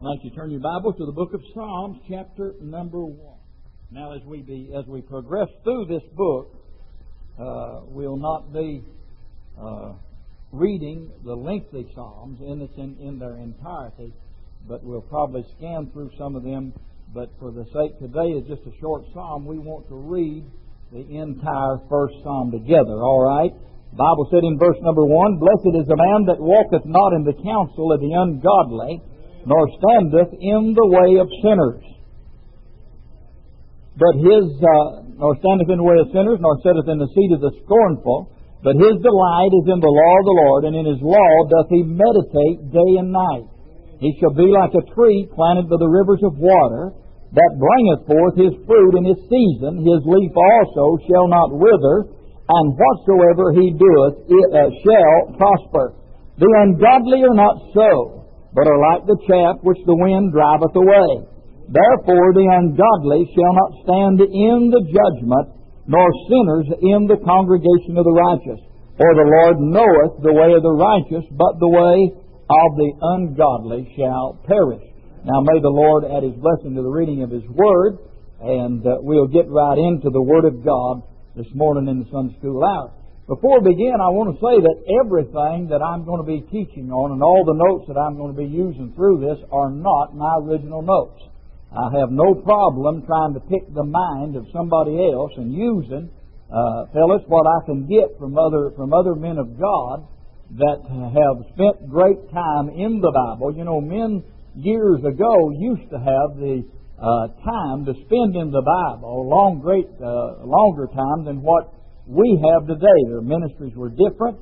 I'd like you to turn your Bible to the book of Psalms, chapter number 1. Now, as we progress through this book, we'll not be reading the lengthy Psalms in their entirety, but we'll probably scan through some of them. But for the sake today is just a short Psalm, we want to read the entire first Psalm together. All right? The Bible said in verse number 1, "Blessed is the man that walketh not in the counsel of the ungodly, nor standeth in the way of sinners. Nor standeth in the way of sinners, nor sitteth in the seat of the scornful. But his delight is in the law of the Lord, and in his law doth he meditate day and night. He shall be like a tree planted by the rivers of water, that bringeth forth his fruit in his season. His leaf also shall not wither, and whatsoever he doeth shall prosper. The ungodly are not so, but are like the chaff which the wind driveth away. Therefore the ungodly shall not stand in the judgment, nor sinners in the congregation of the righteous. For the Lord knoweth the way of the righteous, but the way of the ungodly shall perish." Now may the Lord add His blessing to the reading of His Word, and we'll get right into the Word of God this morning in the Sunday School hour. Before we begin, I want to say that everything that I'm going to be teaching on and all the notes that I'm going to be using through this are not my original notes. I have no problem trying to pick the mind of somebody else and using, fellas, what I can get from other men of God that have spent great time in the Bible. You know, men years ago used to have the time to spend in the Bible longer time than what we have today. Their ministries were different,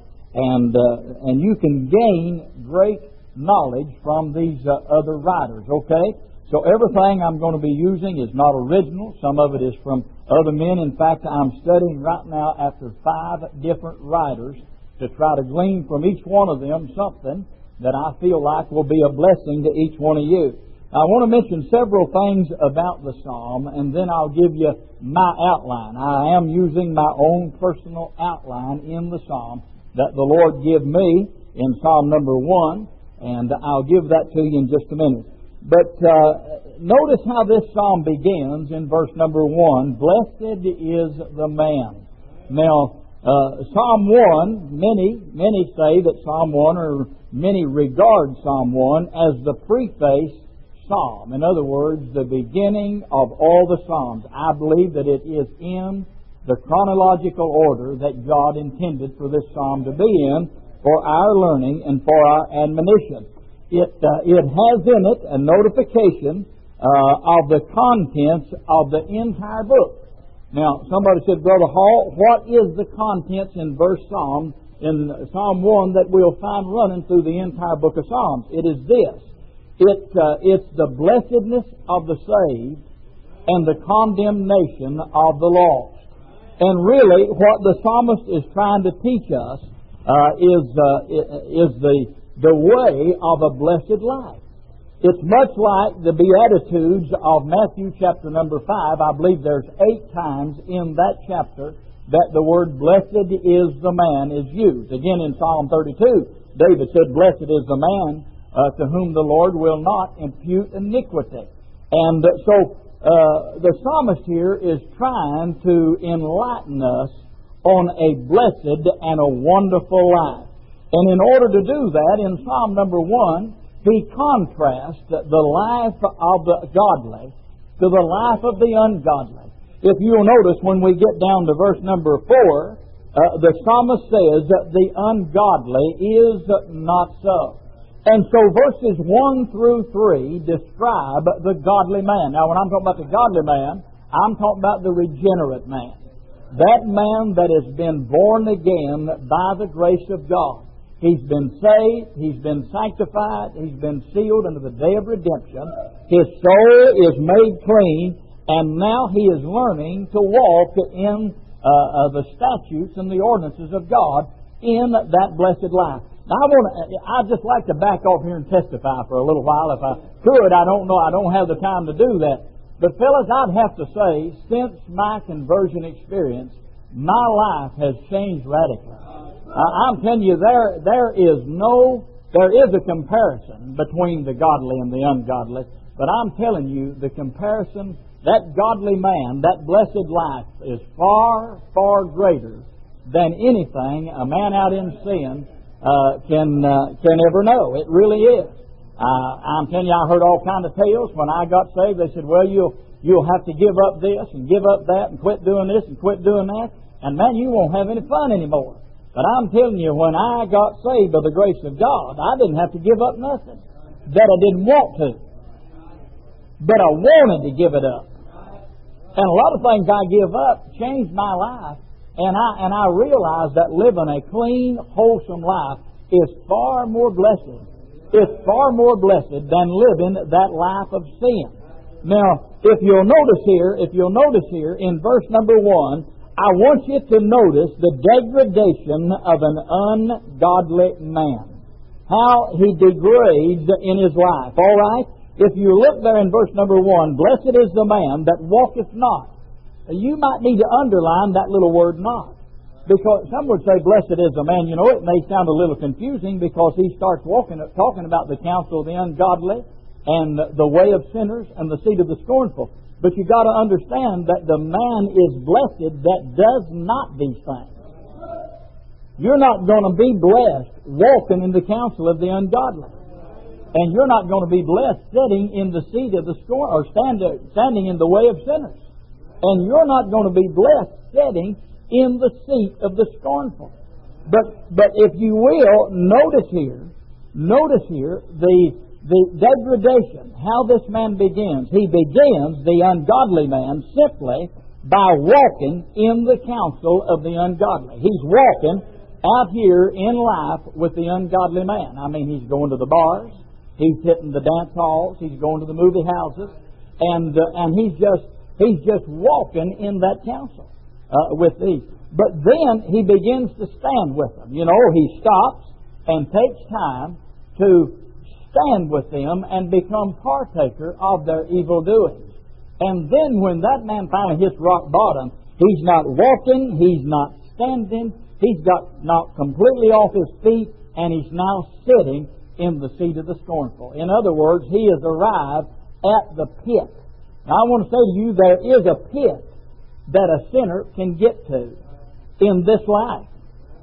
and you can gain great knowledge from these other writers. Okay, so everything I'm going to be using is not original. Some of it is from other men. In fact, I'm studying right now after 5 different writers to try to glean from each one of them something that I feel like will be a blessing to each one of you. I want to mention several things about the Psalm, and then I'll give you my outline. I am using my own personal outline in the Psalm that the Lord gave me in Psalm number 1, and I'll give that to you in just a minute. But notice how this Psalm begins in verse number 1, "Blessed is the man." Now, Psalm 1, many say that Psalm 1, or many regard Psalm 1 as the preface Psalm. In other words, the beginning of all the Psalms. I believe that it is in the chronological order that God intended for this Psalm to be in for our learning and for our admonition. It has in it a notification of the contents of the entire book. Now, somebody said, "Brother Hall, what is the contents in Psalm 1 that we'll find running through the entire book of Psalms?" It is this. It's the blessedness of the saved and the condemnation of the lost. And really, what the psalmist is trying to teach us is the way of a blessed life. It's much like the Beatitudes of Matthew chapter number 5. I believe there's 8 times in that chapter that the word "blessed is the man" is used. Again, in Psalm 32, David said, "Blessed is the man to whom the Lord will not impute iniquity." And so the psalmist here is trying to enlighten us on a blessed and a wonderful life. And in order to do that, in Psalm number 1, he contrasts the life of the godly to the life of the ungodly. If you'll notice, when we get down to verse number 4, the psalmist says that the ungodly is not so. And so verses 1 through 3 describe the godly man. Now, when I'm talking about the godly man, I'm talking about the regenerate man. That man that has been born again by the grace of God. He's been saved, he's been sanctified, he's been sealed unto the day of redemption. His soul is made clean, and now he is learning to walk in the statutes and the ordinances of God in that blessed life. Now, I'd just like to back off here and testify for a little while. If I could, I don't know, I don't have the time to do that. But fellas, I'd have to say, since my conversion experience, my life has changed radically. I'm telling you, there is no There is a comparison between the godly and the ungodly, but I'm telling you, the comparison, that godly man, that blessed life is far, far greater than anything a man out in sin can ever know. It really is. I'm telling you, I heard all kinds of tales. When I got saved, they said, well, you'll have to give up this and give up that and quit doing this and quit doing that, and man, you won't have any fun anymore. But I'm telling you, when I got saved by the grace of God, I didn't have to give up nothing that I didn't want to. But I wanted to give it up. And a lot of things I give up changed my life. And I realized that living a clean, wholesome life is far more blessed. It's far more blessed than living that life of sin. Now, if you'll notice here in verse number 1, I want you to notice the degradation of an ungodly man. How he degrades in his life. All right? If you look there in verse number 1, blessed is the man that walketh not. You might need to underline that little word not. Because some would say, blessed is the man. You know, it may sound a little confusing because he starts talking about the counsel of the ungodly and the way of sinners and the seat of the scornful. But you've got to understand that the man is blessed that does not these things. You're not going to be blessed walking in the counsel of the ungodly. And you're not going to be blessed sitting in the seat of the scorn or standing in the way of sinners. And you're not going to be blessed sitting in the seat of the scornful. But if you will, notice here the degradation, how this man begins. He begins, the ungodly man, simply by walking in the counsel of the ungodly. He's walking out here in life with the ungodly man. I mean, he's going to the bars, he's hitting the dance halls, he's going to the movie houses, and he's just walking in that counsel with these. But then he begins to stand with them. You know, he stops and takes time to stand with them and become partaker of their evil doings. And then when that man finally hits rock bottom, he's not walking, he's not standing, he's got knocked completely off his feet, and he's now sitting in the seat of the scornful. In other words, he has arrived at the pit. Now I want to say to you, there is a pit that a sinner can get to in this life.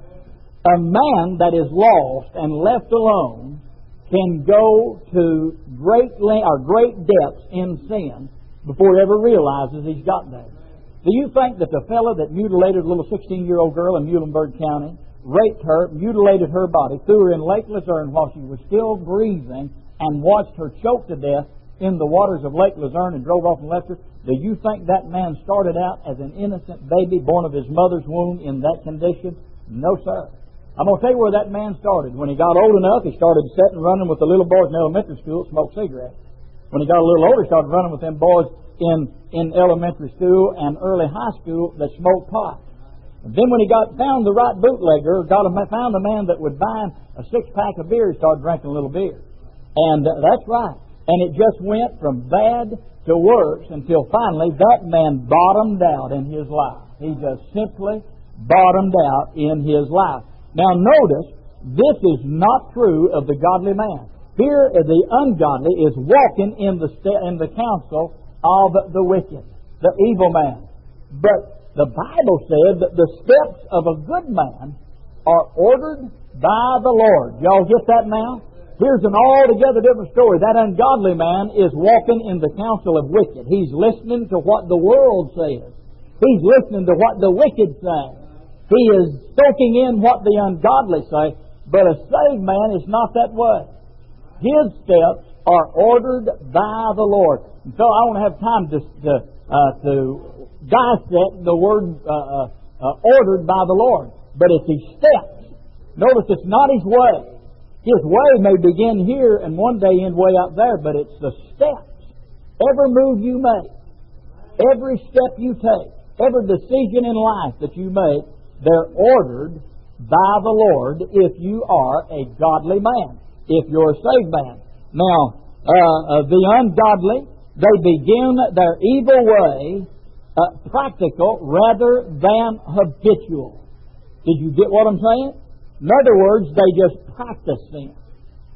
A man that is lost and left alone can go to great depths in sin before he ever realizes he's got there. Do you think that the fellow that mutilated a little 16-year-old girl in Muhlenberg County, raped her, mutilated her body, threw her in Lake Luzerne while she was still breathing, and watched her choke to death in the waters of Lake Luzerne and drove off and left her? Do you think that man started out as an innocent baby born of his mother's womb in that condition? No, sir. I'm going to tell you where that man started. When he got old enough, he started sitting running with the little boys in elementary school that smoked cigarettes. When he got a little older, he started running with them boys in elementary school and early high school that smoked pot. And then when he found the right bootlegger, found a man that would buy him a 6-pack of beer, he started drinking a little beer. And that's right. And it just went from bad to worse until finally that man bottomed out in his life. He just simply bottomed out in his life. Now notice, this is not true of the godly man. Here the ungodly is walking in the counsel of the wicked, the evil man. But the Bible said that the steps of a good man are ordered by the Lord. Y'all get that now? Here's an altogether different story. That ungodly man is walking in the counsel of wicked. He's listening to what the world says. He's listening to what the wicked say. He is soaking in what the ungodly say. But a saved man is not that way. His steps are ordered by the Lord. And so I won't have time to dissect the word ordered by the Lord. But it's His steps. Notice it's not His way. His way may begin here and one day end way out there, but it's the steps. Every move you make, every step you take, every decision in life that you make, they're ordered by the Lord if you are a godly man, if you're a saved man. Now, the ungodly, they begin their evil way practical rather than habitual. Did you get what I'm saying? In other words, they just practice sin.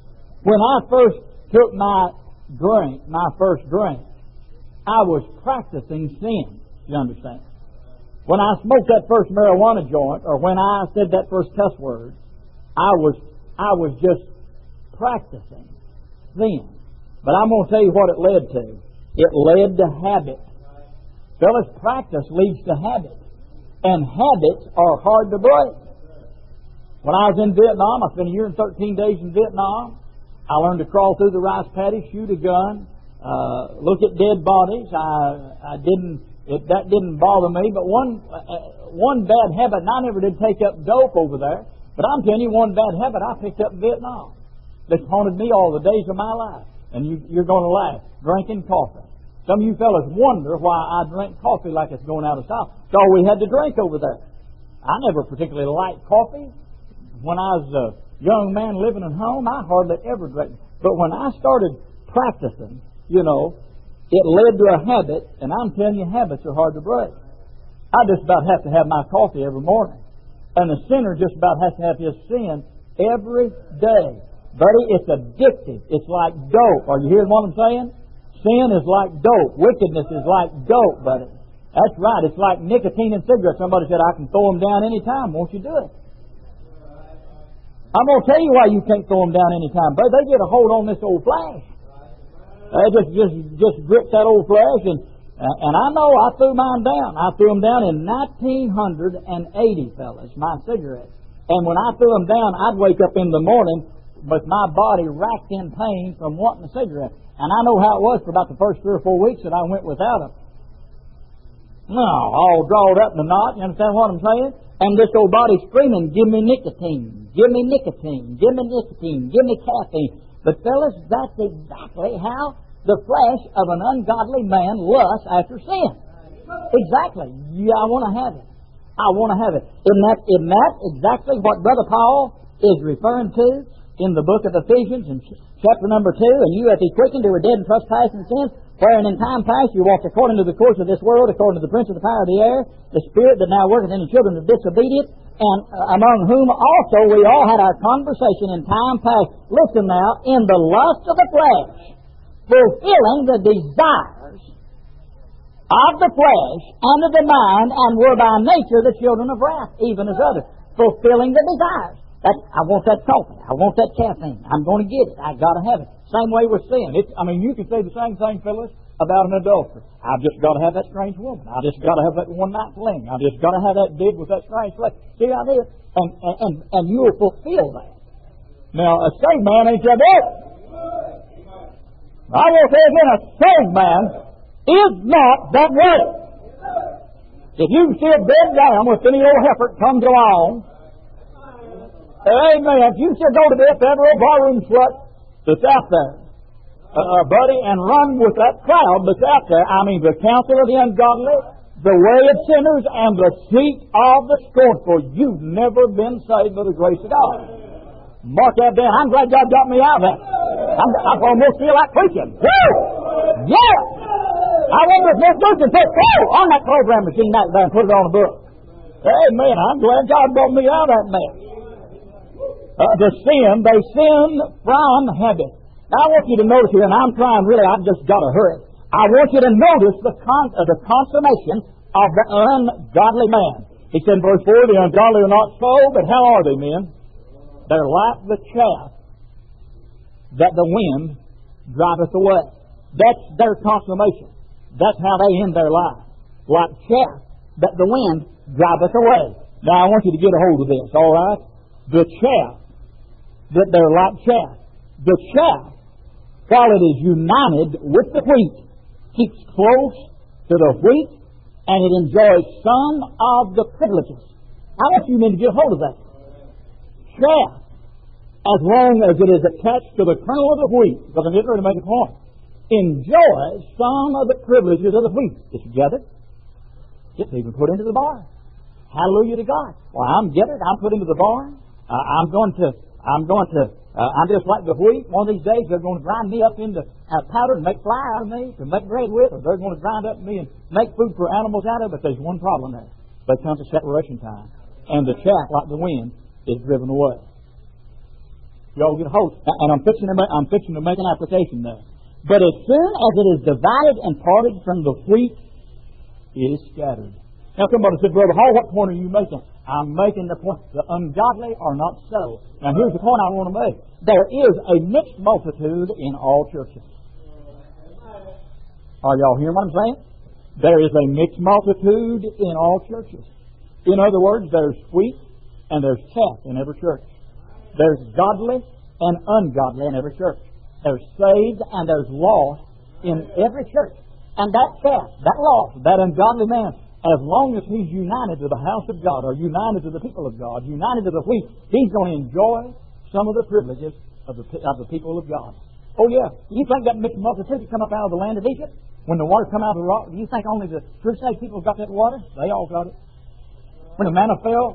When I first took my first drink, I was practicing sin, you understand. When I smoked that first marijuana joint, or when I said that first cuss word, I was just practicing sin. But I'm going to tell you what it led to. It led to habit. Fellas, practice leads to habit. And habits are hard to break. When I was in Vietnam, I spent a year and 13 days in Vietnam. I learned to crawl through the rice paddy, shoot a gun, look at dead bodies. That didn't bother me. But one bad habit, and I never did take up dope over there, but I'm telling you, one bad habit I picked up in Vietnam that's haunted me all the days of my life. And you're going to laugh. Drinking coffee. Some of you fellas wonder why I drink coffee like it's going out of style. It's all we had to drink over there. I never particularly liked coffee. When I was a young man living at home, I hardly ever drank. But when I started practicing, it led to a habit, and I'm telling you, habits are hard to break. I just about have to have my coffee every morning. And the sinner just about has to have his sin every day. Buddy, it's addictive. It's like dope. Are you hearing what I'm saying? Sin is like dope. Wickedness is like dope, buddy. That's right. It's like nicotine and cigarettes. Somebody said, I can throw them down any time. Won't you do it? I'm going to tell you why you can't throw them down any time. But they get a hold on this old flesh. They just grip that old flesh. And I know I threw mine down. I threw them down in 1980, fellas, my cigarettes. And when I threw them down, I'd wake up in the morning with my body racked in pain from wanting a cigarette. And I know how it was for about the first 3 or 4 weeks that I went without them. No, all drawed up in a knot. You understand what I'm saying? And this old body screaming, give me nicotine, give me nicotine, give me nicotine, give me caffeine. But fellas, that's exactly how the flesh of an ungodly man lusts after sin. Exactly. Yeah, I want to have it. I want to have it. Isn't that exactly what Brother Paul is referring to in the book of Ephesians in chapter number 2? And you hath he quickened who were dead in trespasses and sins, wherein in time past you walked according to the course of this world, according to the prince of the power of the air, the spirit that now worketh in the children of disobedience, and among whom also we all had our conversation in time past. Listen now, in the lust of the flesh, fulfilling the desires of the flesh and of the mind, and were by nature the children of wrath, even as others. Fulfilling the desires. I want that coffee. I want that caffeine. I'm going to get it. I got to have it. Same way with sin. You can say the same thing, fellas, about an adulterer. I've just got to have that strange woman. I just got to have that one night fling. I just got to have that dig with that strange flesh. See how it is? And you'll fulfill that. Now, a saved man ain't that bad. I will say again, a saved man is not that way. If you can see a bed down with any old heifer that comes along, amen. If you should go to this every old barroom slut that's out there, buddy, and run with that crowd that's out there, the counsel of the ungodly, the way of sinners, and the seat of the scornful, you've never been saved by the grace of God. Mark that down. I'm glad God got me out of that. I almost feel like preaching. Woo! Yeah! I wonder if Miss Luke can put on that program machine back there and put it on a book. Amen. I'm glad God brought me out of that mess. They sin from habit. Now I want you to notice here, and I'm trying really, I've just got to hurry. I want you to notice the consummation of the ungodly man. He said in verse 4, the ungodly are not so, but how are they, men? They're like the chaff that the wind driveth away. That's their consummation. That's how they end their life. Like chaff that the wind driveth away. Now I want you to get a hold of this, all right? The chaff, that they're like chaff. The chaff, while it is united with the wheat, keeps close to the wheat, and it enjoys some of the privileges. I want you men to get a hold of that. Chaff, as long as it is attached to the kernel of the wheat, because I'm getting ready to make a point, enjoys some of the privileges of the wheat. It's gathered. It's even put into the barn. Hallelujah to God. Well, I'm gathered. I'm put into the barn. I'm just like the wheat. One of these days they're going to grind me up into powder and make flour out of me to make bread with, or they're going to grind up me and make food for animals out of it. But there's one problem there. There comes a separation time, and the chaff, like the wind, is driven away. Y'all get a hold. And I'm fixing to make an application there. But as soon as it is divided and parted from the wheat, it is scattered. Now somebody said, Brother Hall, what point are you making? I'm making the point, the ungodly are not so. Now here's the point I want to make. There is a mixed multitude in all churches. Are y'all hearing what I'm saying? There is a mixed multitude in all churches. In other words, there's wheat and there's chaff in every church. There's godly and ungodly in every church. There's saved and there's lost in every church. And that chaff, that lost, that ungodly man, as long as he's united to the house of God, or united to the people of God, united to the wheat, he's going to enjoy some of the privileges of the people of God. Oh yeah, you think that mixed multitude come up out of the land of Egypt? When the water come out of the rock, do you think only the crusade people got that water? They all got it. When the manna fell,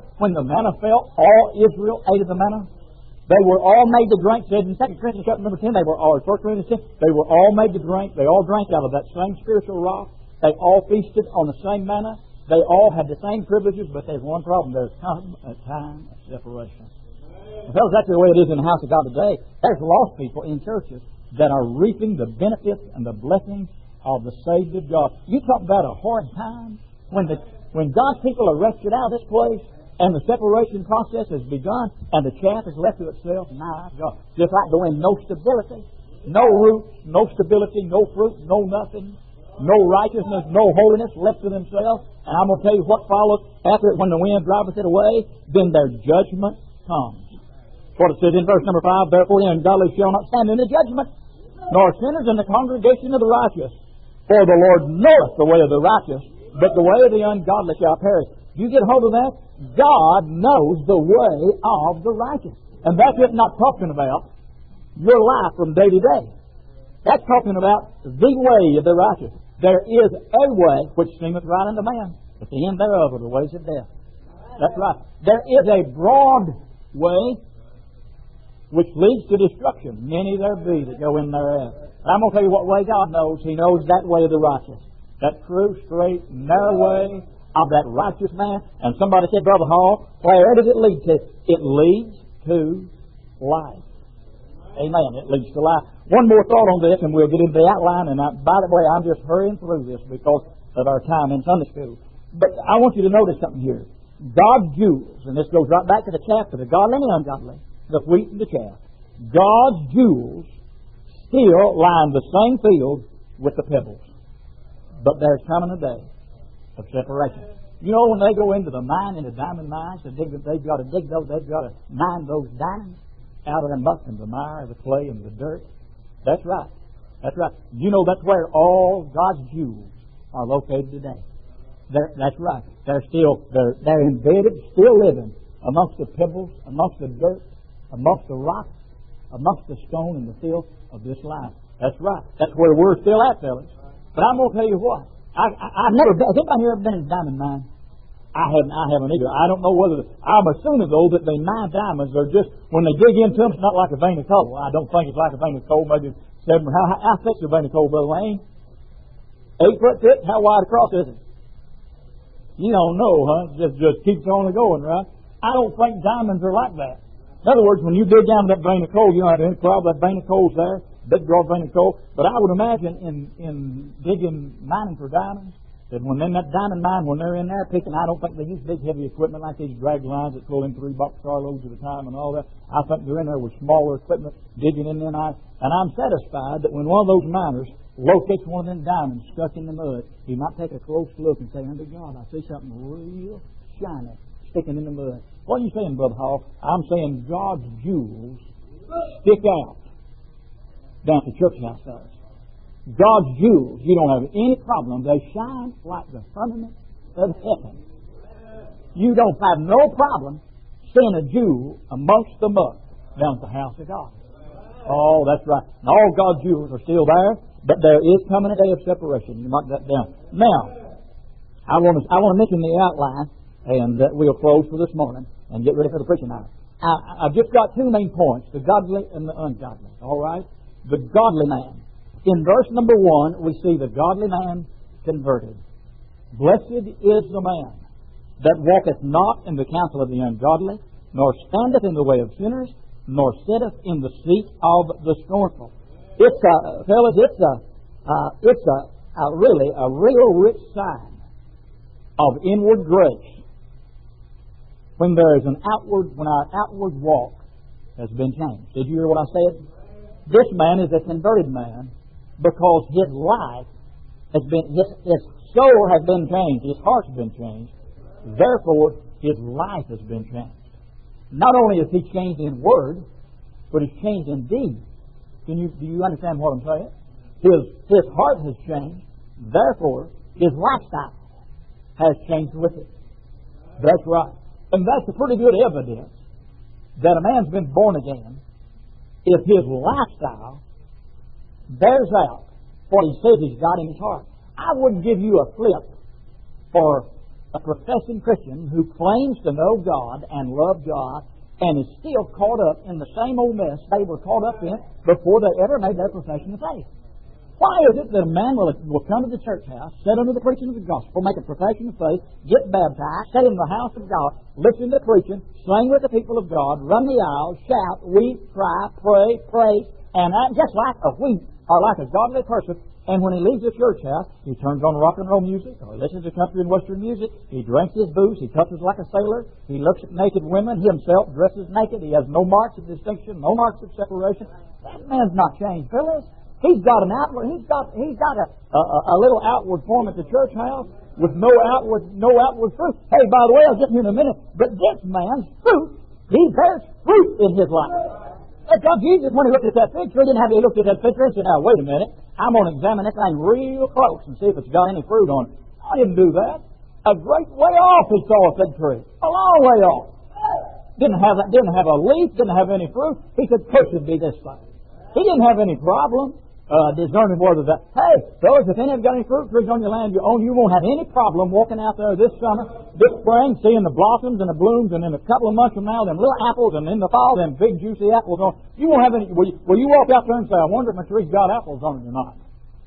all Israel ate of the manna. They were all made to drink. Said in 2 Corinthians chapter number 10, or 1 Corinthians 10, they were all made to drink. They all drank out of that same spiritual rock. They all feasted on the same manna. They all had the same privileges, but there's one problem. There's come a time of separation. And that's exactly the way it is in the house of God today. There's lost people in churches that are reaping the benefits and the blessings of the saved of God. You talk about a hard time when God's people are wrested out of this place and the separation process has begun and the chaff is left to itself. My God. Just like the wind, no stability, no root, no stability, no fruit, no nothing, no righteousness, no holiness left to themselves. And I'm going to tell you what follows after it. When the wind driveth it away, then their judgment comes. What it says in verse number 5, therefore the ungodly shall not stand in the judgment, nor sinners in the congregation of the righteous. For the Lord knoweth the way of the righteous, but the way of the ungodly shall perish. You get hold of that? God knows the way of the righteous. And that's just not talking about your life from day to day. That's talking about the way of the righteous. There is a way which seemeth right unto man, but the end thereof are the ways of death. That's right. There is a broad way which leads to destruction. Many there be that go in thereat. I'm going to tell you what way God knows. He knows that way of the righteous. That true, straight, narrow way of that righteous man. And somebody said, Brother Hall, where does it lead to? It leads to life. Amen. It leads to life. One more thought on this, and we'll get into the outline. And by the way, I'm just hurrying through this because of our time in Sunday school. But I want you to notice something here. God's jewels, and this goes right back to the chaff, to the godly and the ungodly, the wheat and the chaff. God's jewels still line the same field with the pebbles. But there's coming a day of separation. You know, when they go into the mine, into diamond mines, they've got to mine those diamonds out of the muck and the mire, the clay and the dirt. That's right. That's right. You know, that's where all God's jewels are located today. That's right. They're embedded, still living amongst the pebbles, amongst the dirt, amongst the rocks, amongst the stone and the filth of this life. That's right. That's where we're still at, fellas. But I'm going to tell you what. I've never been. Has anybody here ever been in a diamond mine? I haven't either. I don't know whether. I'm assuming though that they mine diamonds are just when they dig into them. It's not like a vein of coal. I don't think it's like a vein of coal. Maybe 7. How thick's a vein of coal, Brother Wayne? 8 foot thick. How wide across is it? You don't know, huh? Just keeps on going, right? I don't think diamonds are like that. In other words, when you dig down that vein of coal, you don't have any problem. That vein of coal's there, big broad vein of coal. But I would imagine in mining for diamonds, that when in that diamond mine, when they're in there picking, I don't think they use big heavy equipment like these drag lines that pull in 3 boxcar loads at a time and all that. I think they're in there with smaller equipment digging in there. And I'm satisfied that when one of those miners locates one of them diamonds stuck in the mud, he might take a close look and say, under God, I see something real shiny sticking in the mud. What are you saying, Brother Hall? I'm saying God's jewels stick out down at the church house does. God's jewels, you don't have any problem. They shine like the firmament of heaven. You don't have no problem seeing a jewel amongst the muck down at the house of God. Oh, that's right. And all God's jewels are still there, but there is coming a day of separation. You mark that down. Now, I want to mention the outline, and we'll close for this morning and get ready for the preaching hour. I've just got 2 main points, the godly and the ungodly. All right? The godly man. In verse number 1, we see the godly man converted. Blessed is the man that walketh not in the counsel of the ungodly, nor standeth in the way of sinners, nor sitteth in the seat of the scornful. It's fellas, it's a real rich sign of inward grace when our outward walk has been changed. Did you hear what I said? This man is a converted man because his life has been, his soul has been changed, his heart's been changed. Therefore, his life has been changed. Not only is he changed in word, but he's changed in deed. Do you understand what I'm saying? His heart has changed. Therefore, his lifestyle has changed with it. That's right. And that's a pretty good evidence that a man's been born again if his lifestyle bears out what he says he's got in his heart. I wouldn't give you a flip for a professing Christian who claims to know God and love God and is still caught up in the same old mess they were caught up in before they ever made their profession of faith. Why is it that a man will come to the church house, sit under the preaching of the gospel, make a profession of faith, get baptized, sit in the house of God, listen to preaching, sing with the people of God, run the aisles, shout, weep, cry, pray, praise, and act just like a wheat or like a godly person? And when he leaves the church house, he turns on rock and roll music, or listens to country and western music. He drinks his booze. He cusses like a sailor. He looks at naked women. He himself dresses naked. He has no marks of distinction, no marks of separation. That man's not changed, fellas. He's got an outward. He's got a little outward form at the church house with no outward fruit. Hey, by the way, I'll get here in a minute. But this man's fruit, he bears fruit in his life. That's how Jesus, when he looked at that fig tree, he looked at that fig tree and said, "Now wait a minute. I'm going to examine this thing real close and see if it's got any fruit on it." I didn't do that. A great way off he saw a fig tree. A long way off. Didn't have a leaf, didn't have any fruit. He said, "Cursed be this thing." He didn't have any problem discerning whether that, hey, fellas, if any of you got any fruit trees on your land you own, you won't have any problem walking out there this summer, this spring, seeing the blossoms and the blooms, and in a couple of months from now, them little apples, and in the fall, them big juicy apples on. You won't have any. Will you walk out there and say, "I wonder if my tree's got apples on it or not"?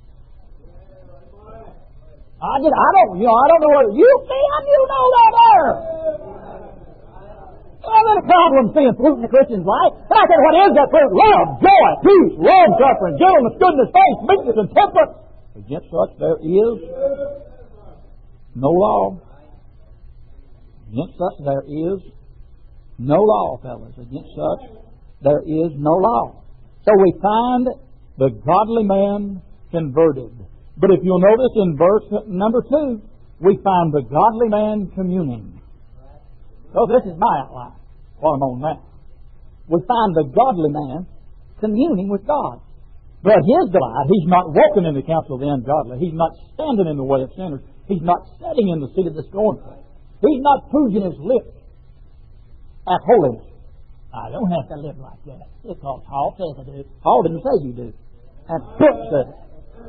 I don't know whether you can. You know that there. I have any problem seeing fruit in a Christian's life. But I said, what is that fruit? Love, joy, peace, long-suffering, gentleness, goodness, faith, meekness, and temperance. Against such there is no law. Against such there is no law, fellas. Against such there is no law. So we find the godly man converted. But if you'll notice in verse number 2, we find the godly man communing. So this is my outline, what I'm on now. We find the godly man communing with God. But his delight, he's not walking in the counsel of the ungodly. He's not standing in the way of sinners. He's not sitting in the seat of the scornful. He's not puging his lips at holiness. I don't have to live like that. Because Paul says I do. Paul didn't say you do. And Book says it.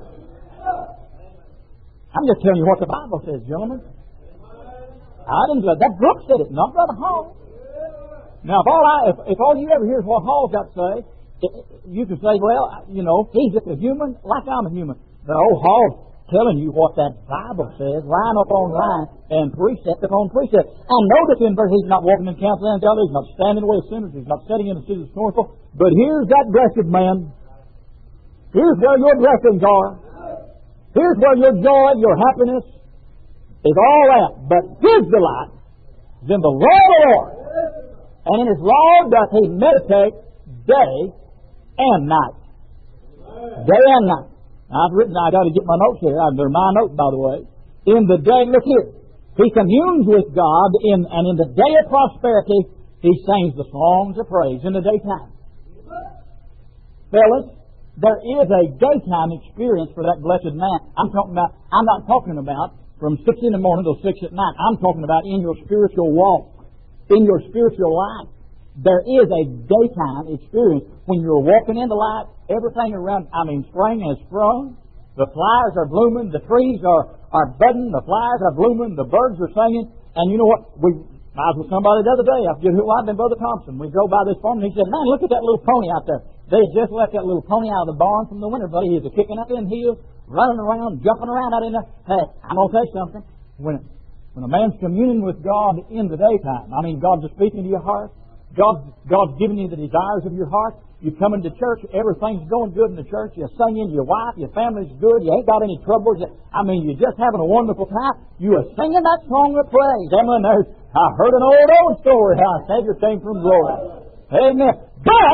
I'm just telling you what the Bible says, gentlemen. I didn't say that. Brooks said it, not Brother Hall. Now, if all you ever hear is what Hall's got to say, you can say, well, he's just a human like I'm a human. But old Hall's telling you what that Bible says, line upon line and precept upon precept. And notice in verse, he's not walking in counsel and ungodly, he's not standing in the way of sinners, he's not sitting in the seat of the scornful. But here's that blessed man. Here's where your blessings are. Here's where your joy, your happiness is all that. But his delight is in the law of the Lord. And in his law doth he meditate day and night. Day and night. Now, I got to get my notes here. They're my notes, by the way. In the day, look here. He communes with God, and in the day of prosperity, he sings the songs of praise in the daytime. Fellas, there is a daytime experience for that blessed man. I'm not talking about from 6 in the morning till 6 at night. I'm talking about in your spiritual walk, in your spiritual life. There is a daytime experience when you're walking in the light. Everything around, spring has sprung. The flowers are blooming. The trees are budding. The flowers are blooming. The birds are singing. And you know what? I was with somebody the other day. I forget who it was, Brother Thompson. We drove by this farm and he said, "Man, look at that little pony out there. They had just left that little pony out of the barn from the winter, buddy. He was kicking up them hills, running around, jumping around out in there." Hey, I'm going to tell you something. When a man's communing with God in the daytime, God's just speaking to your heart, God's given you the desires of your heart. You come into church, everything's going good in the church. You're singing, your wife, your family's good. You ain't got any troubles. You're just having a wonderful time. You are singing that song of praise. I heard an old story how a Savior came from glory. Amen. But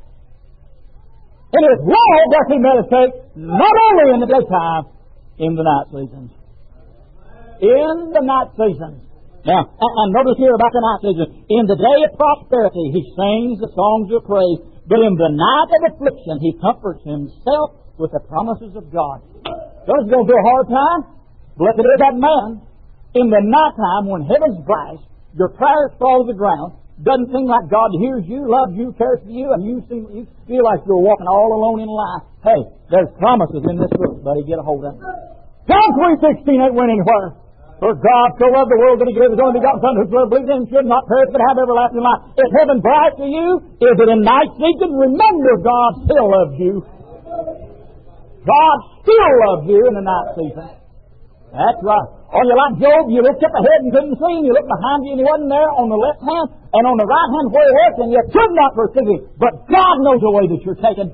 in His law does He meditate not only in the daytime, in the night seasons. In the night seasons. Now, and notice here about the night season. In the day of prosperity, He sings the songs of praise. But in the night of affliction, He comforts Himself with the promises of God. Those going through a hard time? Blessed is that man. In the night time, when heaven's black, your prayers fall to the ground. Doesn't seem like God hears you, loves you, cares for you, and you feel like you're walking all alone in life. Hey, there's promises in this book, buddy. Get a hold of it. John 3:16 ain't went anywhere. For God so loved the world that He gave His only begotten Son, whosoever believes in Him should not perish but have everlasting life. Is heaven bright to you? Is it in night season? Remember, God still loves you. God still loves you in the night season. That's right. On your like Job, you looked up ahead and couldn't see Him. You looked behind you and He wasn't there. On the left hand and on the right hand where He was, and you could not perceive Him. But God knows the way that you're taken.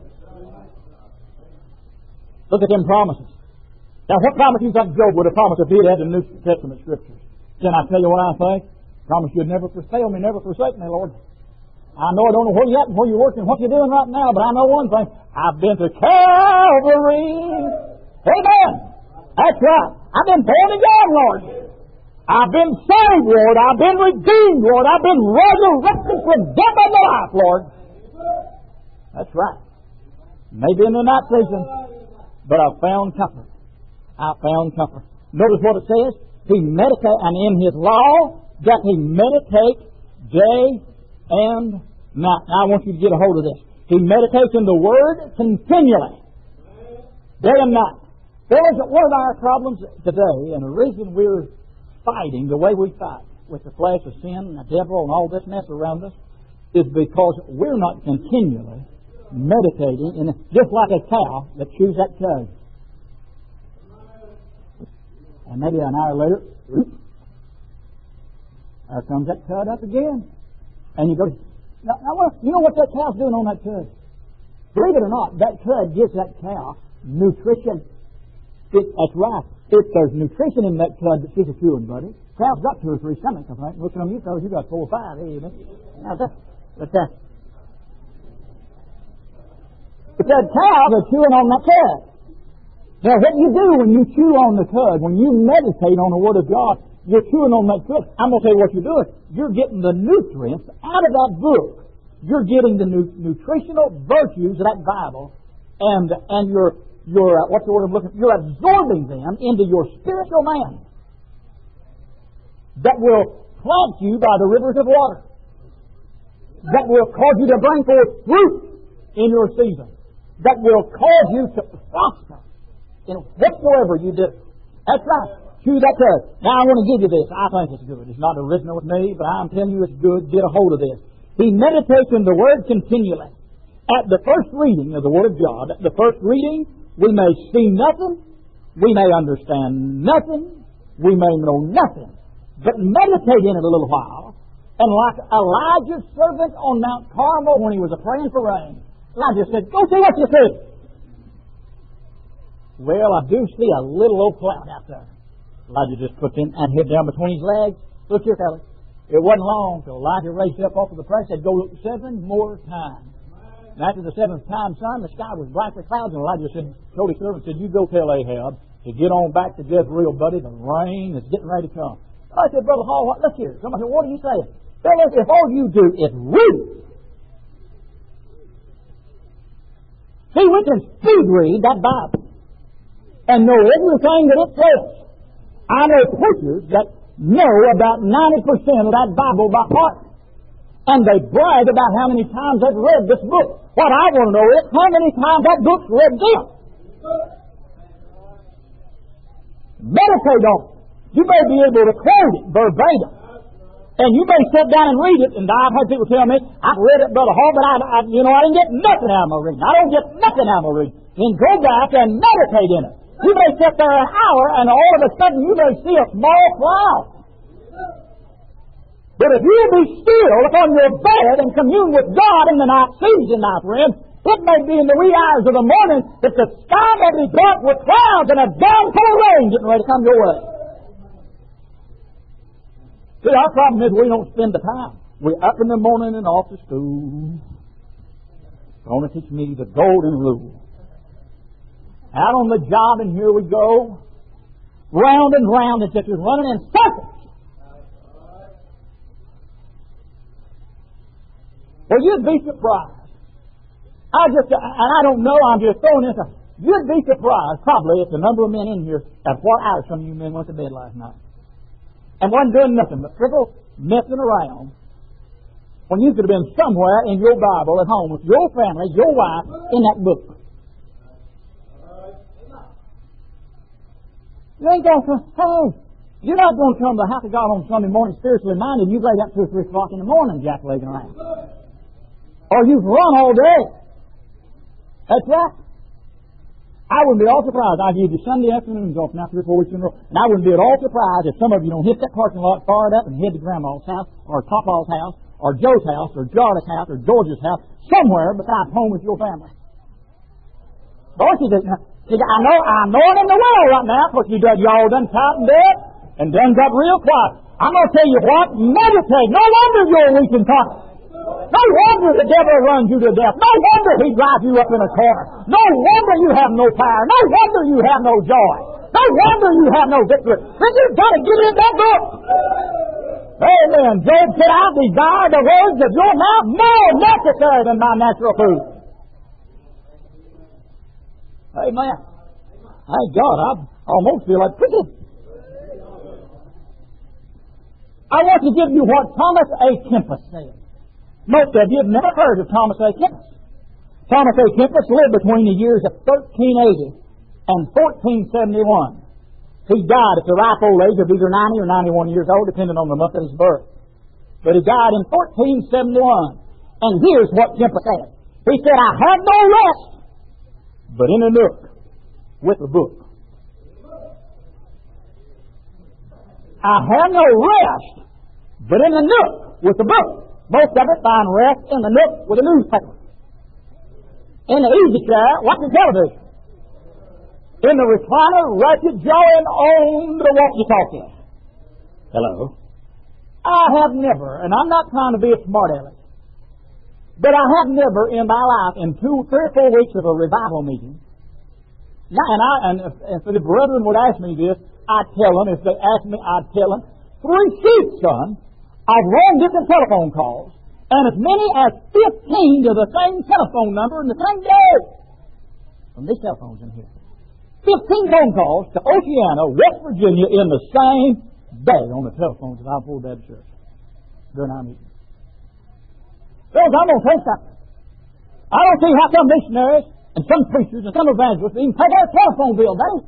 Look at them promises. Now, what promise you think Job would have promised if he had the New Testament Scriptures? Can I tell you what I think? Promise you'd never fail me, never forsake me, Lord. I don't know where you're at and where you're working, what you're doing right now, but I know one thing. I've been to Calvary. Amen. That's right. I've been born again, Lord. I've been saved, Lord. I've been redeemed, Lord. I've been resurrected from death unto life, Lord. That's right. Maybe in the night season, but I've found comfort. I found comfort. Notice what it says. He meditate, and in His law doth He meditate day and night. Now I want you to get a hold of this. He meditates in the Word continually, day and night. Fellas, one of our problems today, and the reason we're fighting the way we fight with the flesh of sin and the devil and all this mess around us, is because we're not continually meditating in it, just like a cow that chews that cud. And maybe an hour later, there comes that cud up again. And you go, now, you know what that cow's doing on that cud? Believe it or not, that cud gives that cow nutrition. That's right. If there's nutrition in that cud that she's chewing, buddy. Cow's got 2 or 3 stomachs, I think. Looking at you fellas, you got 4 or 5. Now, but that cow, they're chewing on that cud. Now, what you do when you chew on the cud, when you meditate on the Word of God, you're chewing on that cud. I'm going to tell you what you're doing. You're getting the nutrients out of that book. You're getting the nutritional virtues of that Bible, and you're what's the word I'm looking for? You're absorbing them into your spiritual man. That will plant you by the rivers of water. That will cause you to bring forth fruit in your season. That will cause you to prosper in whatsoever you do. That's right. Chew that cud. Now I want to give you this. I think it's good. It's not original with me, but I'm telling you it's good. Get a hold of this. He meditates in the Word continually. At the first reading of the Word of God, at the first reading, we may see nothing, we may understand nothing, we may know nothing. But meditate in it a little while, and like Elijah's servant on Mount Carmel when he was praying for rain, Elijah said, "Go see what you see." Well, I do see a little old cloud out there. Elijah just put that head down between his legs. Look here, fellas. It wasn't long till Elijah raised up off of the press and said, "Go look 7 more times." And after the 7th time, son, the sky was black with clouds, and Elijah told his servant, "You go tell Ahab to get on back to Jezreel, buddy. The rain is getting ready to come." I said, "Brother Hall, look here." Somebody said, "What are you saying?" Fellas, if all you do is read. See, we can speed read that Bible and know everything that it says. I know preachers that know about 90% of that Bible by heart. And they brag about how many times they've read this book. What I want to know is how many times that book's read them. Meditate on it. You may be able to quote it verbatim. And you may sit down and read it, and I've had people tell me, "I've read it, Brother Hall, but I didn't get nothing out of my reading. I don't get nothing out of my reading." Then go back and meditate in it. You may sit there an hour, and all of a sudden you may see a small cloud. But if you'll be still upon your bed and commune with God in the night season, my friend, it may be in the wee hours of the morning that the sky may be dark with clouds and a downpour of rain getting ready to come your way. See, our problem is we don't spend the time. We're up in the morning and off to school. Going to teach me the golden rule. Out on the job, and here we go. Round and round, and just running in circles. Well, you'd be surprised. I don't know, I'm just throwing this out. You'd be surprised, probably, at the number of men in here at what hour some of you men went to bed last night. And wasn't doing nothing but triple messing around when you could have been somewhere in your Bible at home with your family, your wife, in that book. You ain't going to, hey, you're not going to come to the house of God on Sunday morning spiritually minded and you've laid up 2 or 3 o'clock in the morning jack-legging around. Or you've run all day. That's right. I wouldn't be at all surprised. I give you Sunday afternoons off now 3 or 4 weeks in a row. And I wouldn't be at all surprised if some of you don't hit that parking lot, fire it up, and head to Grandma's house, or Papa's house, or Joe's house, or Jarla's house, or George's house, somewhere besides home with your family. Don't you think? I know it in the world right now, because y'all done tightened up and done got real quiet. I'm going to tell you what, meditate. No wonder you're weak and tired. No wonder the devil runs you to death. No wonder he drives you up in a corner. No wonder you have no power. No wonder you have no joy. No wonder you have no victory. But you've got to get in that book. Amen. Job said, I desire the words of your mouth more necessary than my natural food. Amen. Thank God, I almost feel like preaching. I want to give you what Thomas A. Kempis said. Most of you have never heard of Thomas A. Kempis. Thomas A. Kempis lived between the years of 1380 and 1471. He died at the ripe old age of either 90 or 91 years old, depending on the month of his birth. But he died in 1471. And here's what Kempis said. He said, I have no rest but in a nook with a book. I have no rest but in a nook with a book. Most of it find rest in the nook with a newspaper. In the easy chair, watching television. In the recliner, ratchet jawing on the walkie-talkie. Hello. I have never, and I'm not trying to be a smart aleck, but I have never in my life, in 2, 3, or 4 weeks of a revival meeting, and if the brethren would ask me this, I'd tell them, if they asked me, I'd tell them, 3 sheets, son, of long-distance telephone calls, and as many as 15 to the same telephone number in the same day. From these telephones in here. 15 phone calls to Oceana, West Virginia, in the same day on the telephones of our Full Baptist Church during our meeting. Friends, I'm going to tell you something. I don't see how some missionaries and some preachers and some evangelists even pay their telephone bill, do they?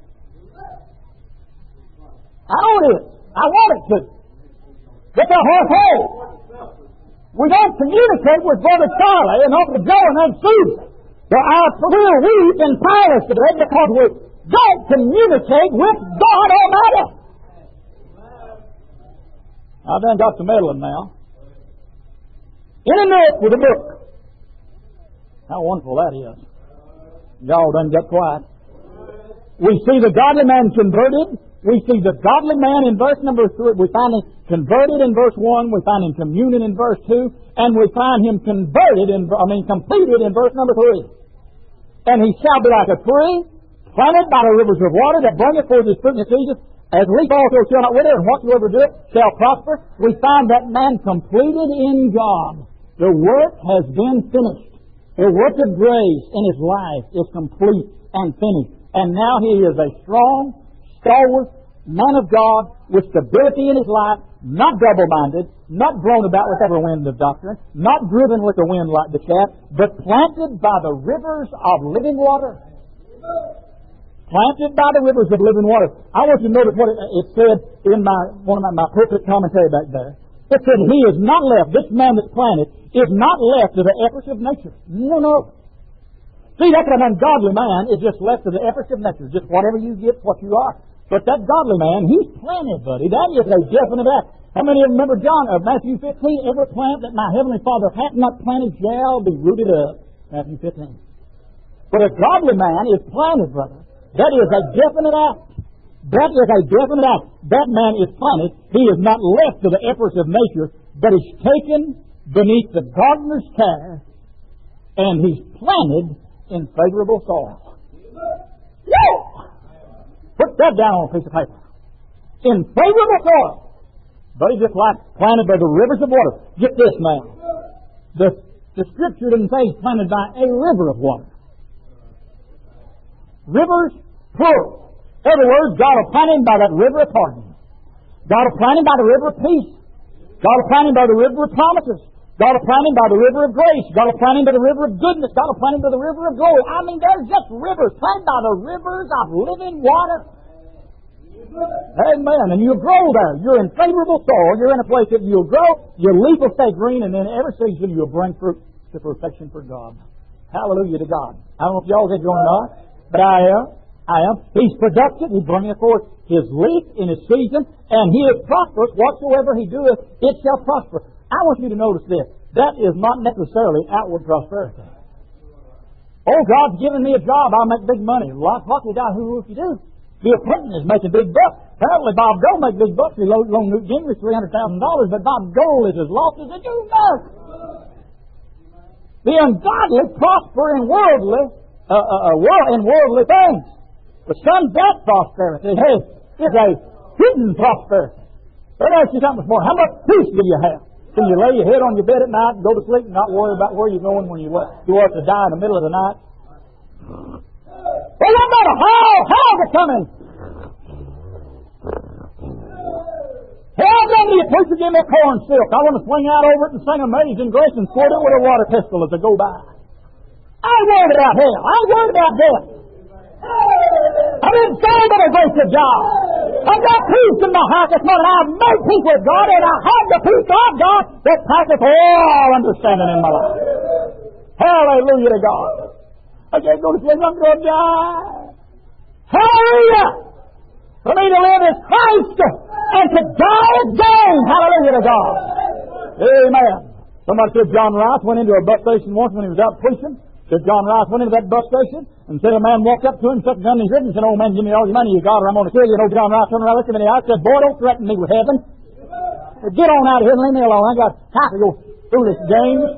I know it is. I want it to. But they're half-whole. We don't communicate with Brother Charlie and Uncle Joe and Aunt Susan. We're weak and powerless today because we don't communicate with God Almighty. I've done got some meddling now. In a nook with a book. How wonderful that is. Y'all done got quiet. We see the godly man converted. We see the godly man in verse number 3. We find him converted in verse 1. We find him communion in verse 2. And we find him completed in verse number 3. And he shall be like a tree planted by the rivers of water that bringeth forth his fruit in its season. As leaf also shall not wither, and whatsoever doeth shall prosper. We find that man completed in God. The work has been finished. The work of grace in his life is complete and finished. And now he is a strong, stalwart man of God with stability in his life, not double-minded, not blown about with every wind of doctrine, not driven with the wind like the chaff, but planted by the rivers of living water. Planted by the rivers of living water. I want you to notice what it said in one of my pulpit commentary back there. It said, he is not left, this man that's planted, is not left to the efforts of nature. No. See, that's an ungodly man is just left to the efforts of nature. Just whatever you get, what you are. But that godly man, he's planted, buddy. That is a definite act. How many of you remember Matthew 15? Every plant that my heavenly Father hath not planted shall be rooted up. Matthew 15. But a godly man is planted, brother. That is a definite act. That is a definite act. That man is planted. He is not left to the efforts of nature, but is taken beneath the gardener's care, and he's planted in favorable soil. Woo! Put that down on a piece of paper. In favorable soil. But he's just like planted by the rivers of water. Get this now. The Scripture didn't say he's planted by a river of water. Rivers, plural. In other words, God will plant him by that river of pardon. God will plant him by the river of peace. God will plant him by the river of promises. God will plant him by the river of grace. God will plant him by the river of goodness. God will plant him by the river of glory. I mean, there's just rivers planted by the rivers of living water. Amen. And you'll grow there. You're in favorable soil. You're in a place that you'll grow. Your leaf will stay green, and then every season you'll bring fruit to perfection for God. Hallelujah to God. I don't know if y'all are enjoying or not, but I am. He's productive. He's bringing forth his leaf in his season, and he is prosperous. Whatsoever he doeth, it shall prosper. I want you to notice this. That is not necessarily outward prosperity. Oh, God's given me a job. I'll make big money. Well, what you got? Who if you do? Bill Clinton is making big bucks. Apparently Bob Dole makes big bucks. He loaned Newt Gingrich $300,000, but Bob Dole is as lost as a Jew knows. The ungodly prosper in worldly things. But some that prosperity, hey, it's a hidden prosperity. Let me ask you something this morning. How much peace do you have? Can you lay your head on your bed at night and go to sleep and not worry about where you're going when you are to die in the middle of the night? Well, what about a hell's a coming? Hell, then the preacher give me a corn silk. I want to swing out over it and sing Amazing Grace and squirt it with a water pistol as I go by. I ain't worried about hell. I ain't worried about death. I didn't say that a grace of God. I've got peace in my heart this morning. I've made peace with God, and I have the peace of God that passeth all understanding in my life. Hallelujah to God. I can't go to sleep. I'm going to die. Hallelujah! For me to live is Christ, and to die is gain. Hallelujah to God. Amen. Somebody said John Rice went into a bus station once when he was out preaching. Said John Rice went into that bus station and said a man walked up to him, stuck a gun in his ribs and said, "Oh man, give me all your money you got or I'm going to kill you." And old John Rice turned around, looked him in the eye and said, "Boy, don't threaten me with heaven. Get on out of here and leave me alone. I got half of your foolish games."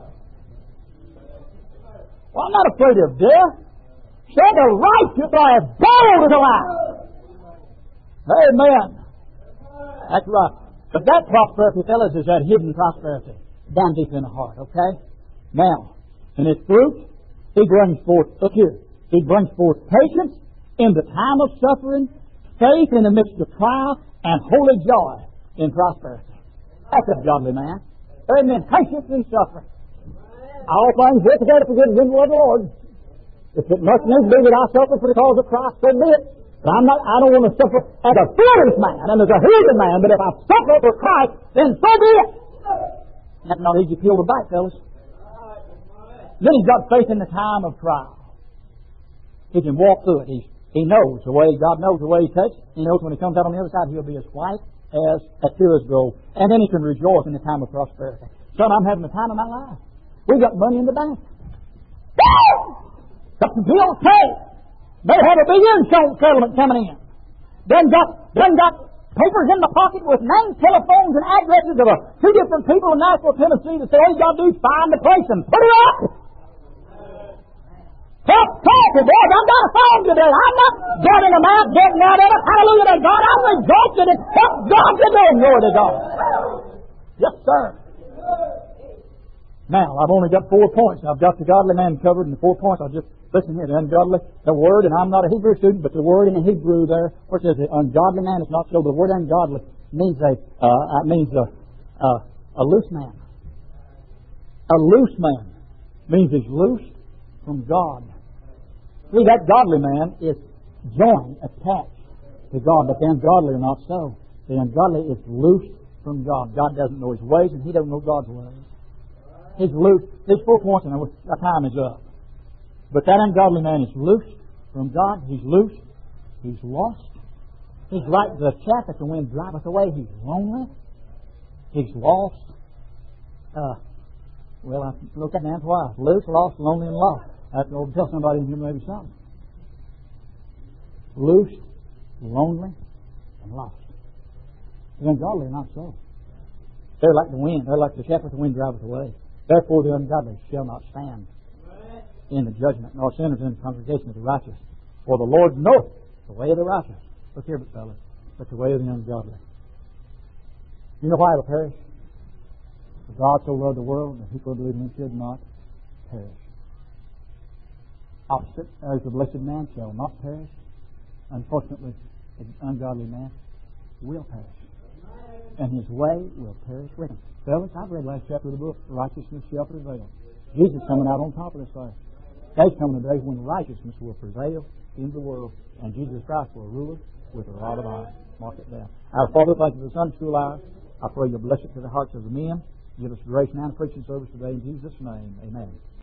Well, I'm not afraid of death. Said the righteous are as bold as a lion. Amen. That's right. But that prosperity, fellas, is that hidden prosperity down deep in the heart, okay? Now, in its fruit, he brings forth, look here, he brings forth patience in the time of suffering, faith in the midst of trial, and holy joy in prosperity. That's a godly man. Amen. Patience in suffering. All things work together for good in the will of the Lord. If it must needs be that I suffer for the cause of Christ, so be it. But I don't want to suffer as a foolish man and as a heathen man, but if I suffer for Christ, then so be it. That's not easy pill to bite, fellas. Then he's got faith in the time of trial. He can walk through it. He knows the way, God knows the way he takes. He knows when he comes out on the other side, he'll be as white as a tear's grow. And then he can rejoice in the time of prosperity. Son, I'm having the time of my life. We've got money in the bank. Woo! Got some bills paid. May have a big insurance settlement coming in. Then got papers in the pocket with names, telephones, and addresses of two different people in Nashville, Tennessee that say, all you got to do is find the place and put it up. Talk to God. I've got a phone today. I'm not getting them out, getting out of it. Hallelujah to God. I'm rejoicing in what God to do. Glory to God. Yes, sir. Now, I've only got 4 points. I've got the godly man covered in the 4 points. I'll just listen here. The ungodly, the word, and I'm not a Hebrew student, but the word in the Hebrew there, where it says the ungodly man is not so. The word ungodly means a loose man. A loose man means he's loose from God. See, that godly man is joined, attached to God, but the ungodly are not so. The ungodly is loose from God. God doesn't know his ways, and he doesn't know God's ways. He's loose. There's 4 points, and our time is up. But that ungodly man is loose from God. He's loose. He's lost. He's like the chaff that the wind driveth away. He's lonely. He's lost. Well, I looked at that twice. Loose, lost, lonely, and lost. I have to tell somebody in here maybe something. Loosed, lonely, and lost. The ungodly are not so. They're like the wind. They're like the chaff that the wind driveth away. Therefore the ungodly shall not stand in the judgment, nor sinners in the congregation of the righteous. For the Lord knoweth the way of the righteous. Look here, fellas, but the way of the ungodly. You know why it'll perish? For God so loved the world that whosoever believeth in him should not perish. Opposite, as the blessed man shall not perish. Unfortunately, the ungodly man will perish. And his way will perish with him. Fellas, I've read last chapter of the book, Righteousness shall prevail. Jesus coming out on top of this thing. There's coming a day when righteousness will prevail in the world, and Jesus Christ will rule it with a rod of iron. Mark it down. Our Father, thank you for the Sunday school hour. I pray you'll bless it to the hearts of the men. Give us grace now in the preaching service today. In Jesus' name, amen.